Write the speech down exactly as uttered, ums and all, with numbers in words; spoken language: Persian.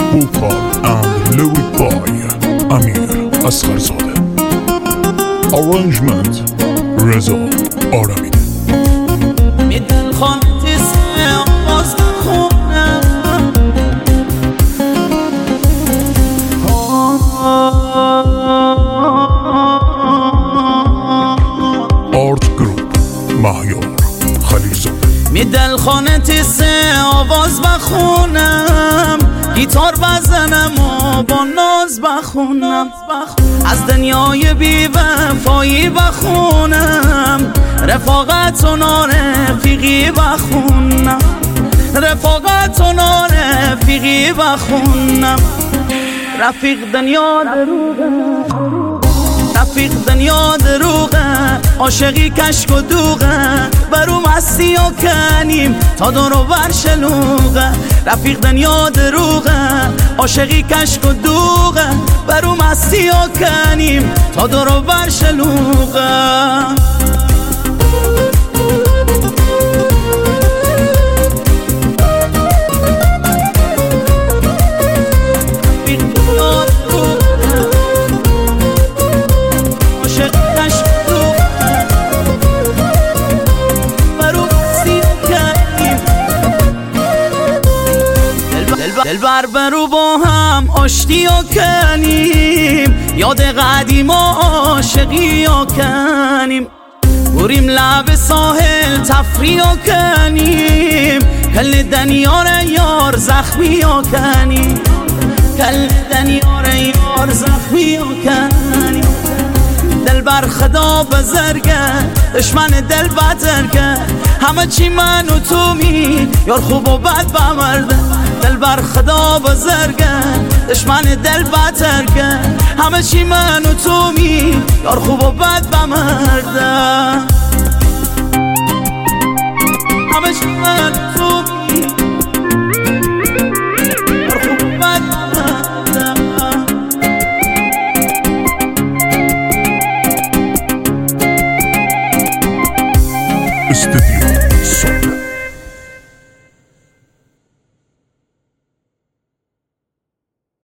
Vocal and lyric by امیر اصغرزاده. Arrangement رضا آرمینی. می دلخوانت سه آواز بخونم آرت گروپ مهیار خلیلزاده. می دلخوانت سه آواز بخونم، گیتار بزنم و با ناز بخونم، از دنیای بی وفایی بخونم، رفاقت و نارفیقی بخونم، رفاقت و نارفیقی بخونم. رفیق دنیا دروغه، رفیق دنیا دروغه، عاشقی کشک و دوغه، برو مستی و کنیم تا دور و بر شلوغه. رفیق دنیا دروغه، عاشقی کشک و دوغه، برو مستی و کنیم تا دور و بر شلوغه. دلبر برو با هم آشتی و کنیم، یاد قدیم و عاشقی و کنیم، بریم لب ساحل تفریح و کنیم، کل دنیار یار زخمی و کنیم، کل دنیار یار زخمی و کنیم. دلبر خدا بزرگه، دشمن دل بزرگه، همه چی من و تو می یار خوب و بد بمرده. دلبر خدا بزرگه، دشمن دل بزرگه، همه چی من و تو می یار خوب و بد بمرده. همه چی من و تو می یار خوب و بد بمرده. استودیو